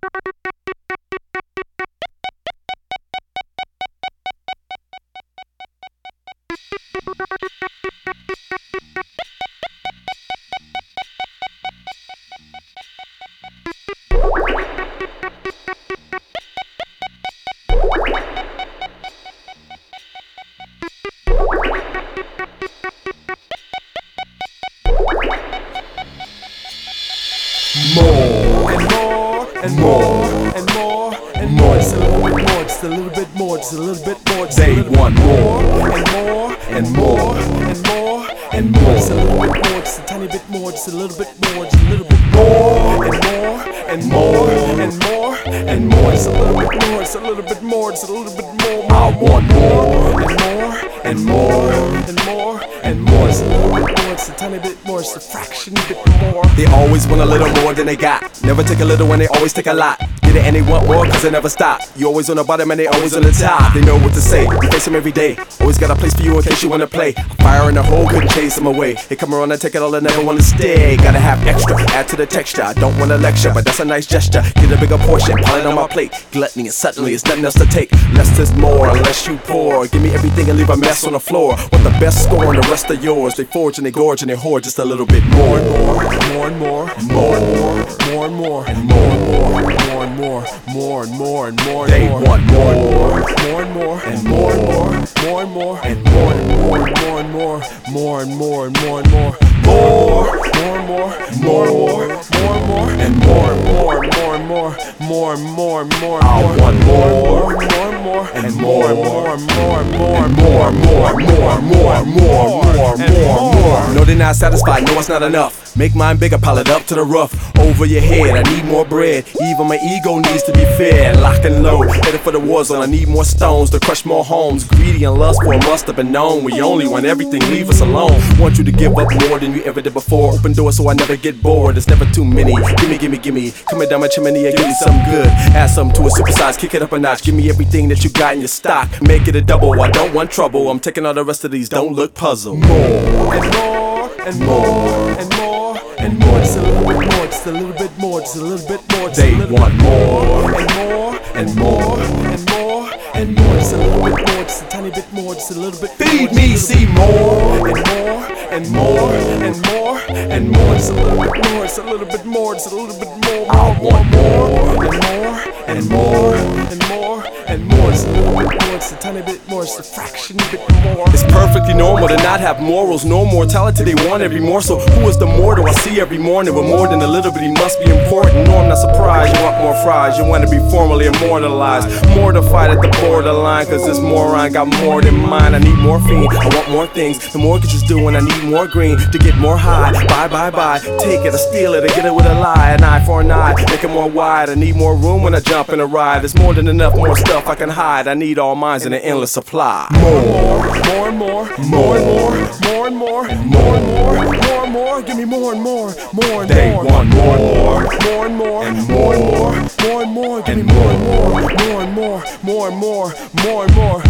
More and more and more and more and more. Just a little bit more, just a little bit more, just a little bit more. They want more and more and more and more and more. Just a little bit more, just a tiny bit more, just a little bit more, just a little bit more and more and more and more and more. Just a little bit more, just a little bit more, just a little bit more. I want more and more and more and more and more. Just a little bit more, just a tiny bit more, just a fraction bit more. They always want a little more than they got. Never take a little when they always take a lot. Get it and they want more cause they never stop. You always on the bottom and they always on the top. They know what to say, you face them every day. Always got a place for you in case you wanna play. Fire in the hole, couldn't chase them away. They come around and take it all and never wanna stay. Gotta have extra, add to the texture. I don't wanna lecture, but that's a nice gesture. Get a bigger portion, pile it on my plate. Gluttony and suddenly it's nothing else to take. Less is more, unless you pour. Give me everything and leave a mess on the floor. Want the best score and the rest are yours. They forge and they gorge and they hoard just a little bit more and more, more and more, more and more, more and more, and more and more, more and more, more and more and more. They want more and more, more and more, and more and more, more and more, and more and more, more and more, more and more, and more and more, more and more, more and more, more and more, and more and more, more and more, more and more, and more. I want more and more, and more and more, and more and more, and more and more, and more and more, and more and more, and more. No, they're not satisfied. No, it's not enough. Make mine bigger, pile it up to the roof. Over your head, I need more bread. Even my ego needs to be fed. Locked and low, headed for the war zone. I need more stones to crush more homes. Greedy and lustful must have been known. We only want everything, leave us alone. Want you to give up more than you ever did before. Open doors so I never get bored. There's never too many. Gimme, gimme, gimme. Coming down my chimney and give me something good. Add something to a supersize, kick it up a notch. Give me everything that you got in your stock. Make it a double, I don't want trouble. I'm taking all the rest of these, don't look puzzled. More and more and more and more and more. Just a little bit more, just a little bit more, just a little bit more. They want more and more and more and more and more. Just a little bit more, just a tiny bit more, just a little bit. Feed me, see more and more and more and more and more. Just a little bit more, just a little bit more, just a little bit more. I want more and more and more and more and more. Just a little bit more, just a tiny bit more, just a fraction bit more. It's perfectly normal to not have morals, no mortality, they want every morsel. Who is the mortal I see every morning? With more than a little bit, he must be important. No, I'm not surprised, you want more fries. You want to be formally immortalized. Mortified at the borderline, cause this moron got more than mine. I need morphine, I want more things. The mortgage is due and I need more green to get more high. Bye, bye, bye, take it, I steal it, I get it with a lie. An eye for an eye, make it more wide. I need more room when I jump in a ride. There's more than enough, more stuff I can hide. I need all minds in an endless supply. More and more, more and more, more and more, and more and more, more and more. Give me more and more, more and more. They want more and more, more and more, and more and more, more and more. Give me more and more, more and more, more and more, more and more,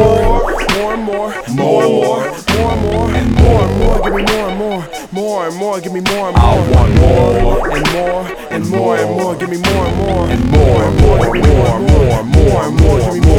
more and more, more and more, more and more, and more and more. Give me more and more, more and more. Give me more and more. I want more and more and more and more. Give me more and more and more and more and more and more and more. Give me more.